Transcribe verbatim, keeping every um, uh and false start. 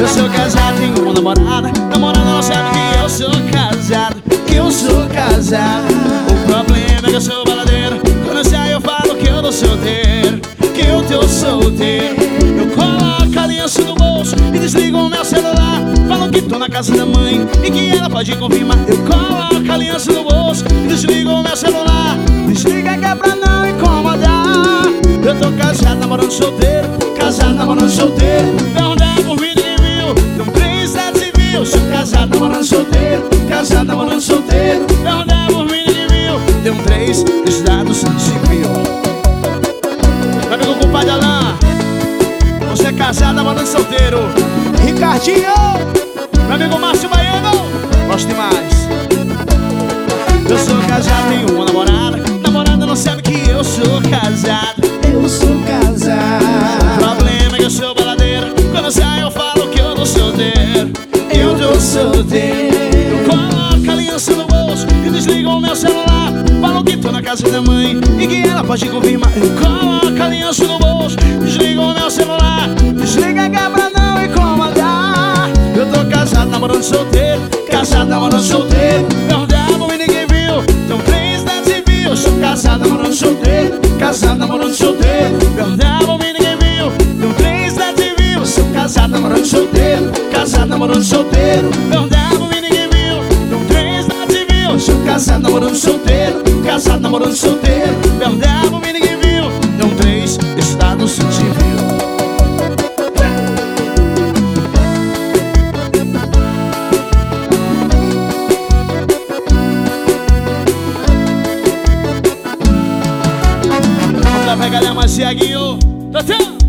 Eu sou casado, tenho uma namorada. Namorada não sabe que eu sou casado, que eu sou casado. O problema é que eu sou baladeiro. Quando eu saio eu falo que eu tô solteiro, que eu tô solteiro. Eu coloco a aliança no bolso e desligo o meu celular. Falam que tô na casa da mãe e que ela pode confirmar. Eu coloco a aliança no bolso e desligo o meu celular. Desliga que é pra não incomodar. Eu tô casado, namorando solteiro. Casado, namorando solteiro. Perguntar por mim, ninguém viu. Tem três estados civil. Sou casado, namorando solteiro. Casado, namorando solteiro. Perguntar por mim, ninguém viu. Tem três estados civil. Meu amigo compadre Alain, você é casado, namorando solteiro. Ricardinho, Meu amigo Márcio Baiano, gosto demais. Eu sou casado, tenho uma namorada. Namorada não sabe que eu sou casado, eu sou casado. o problema é que eu sou baladeiro. Quando eu saio eu falo que eu tô solteiro, eu tô solteiro. Eu coloco a aliança no bolso e desligo o meu celular. Falam que tô na casa da mãe e que ela pode confirmar. Eu coloco a aliança no bolso, desligo o meu celular. Desliga que é pra não incomodar. Eu tô casado, namorando solteiro. Casado, namorando solteiro. Perguntava e ninguém viu. São três estados civil. Sou casado, namorando solteiro. Casado, namorando solteiro. Perguntava e ninguém viu. São três estados civil. Sou casado, namorando solteiro. Casado, namorando solteiro. Perguntava e ninguém viu. São três estados civil. Sou casado, namorando solteiro. Casado, namorando solteiro. Perguntava e ninguém viu. São três estados civil. Vamos lá pegar a Maciaguinho. Tantão!